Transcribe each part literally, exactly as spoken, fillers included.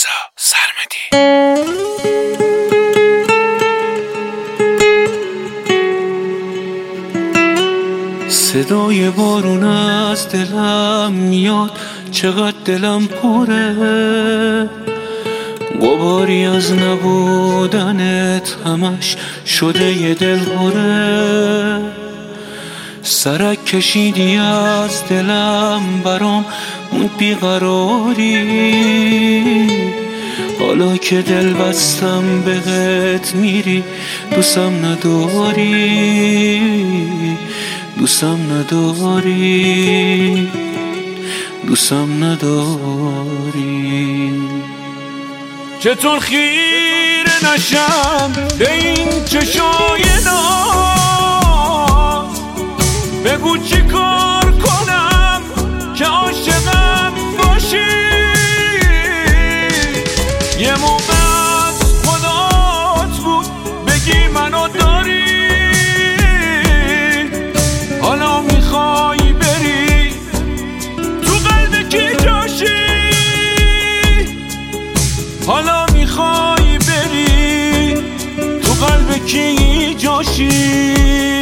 رضا سرمدی. صدای بارون از دلم میاد، چقدر دلم پره، غباری از نبودنت همش شده یه دل هره. سرک کشیدی از دلم برام موند بیقراری، حالا که دل بستم بهت میری دوستم نداری، دوستم نداری، دوستم نداری. چطور خیره نشم به این چشای ناز، بگو چی کار کنم که عاشقم باشی. یه موقع از خدات بود بگی منو داری، حالا میخوای بری تو قلب کی جاشی، حالا میخوای بری تو قلب کی جاشی.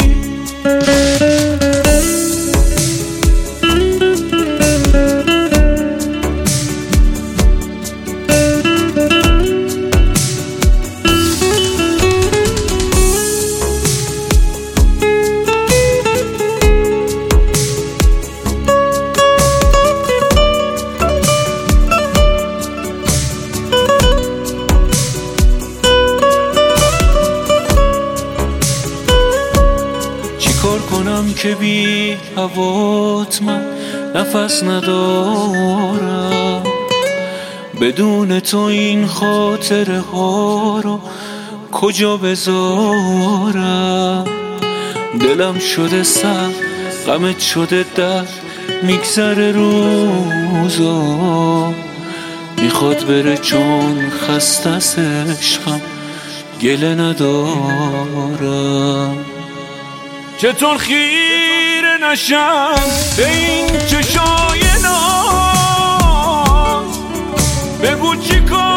کار کنم که بی هوات من نفس ندارم، بدون تو این خاطره ها رو کجا بذارم. دلم شده سر غمت شده در میگذره روزا، میخواد بره چون خسته از عشقم گله ندارم. چطور خیره نشم به این چشای ناز، بگو چی کار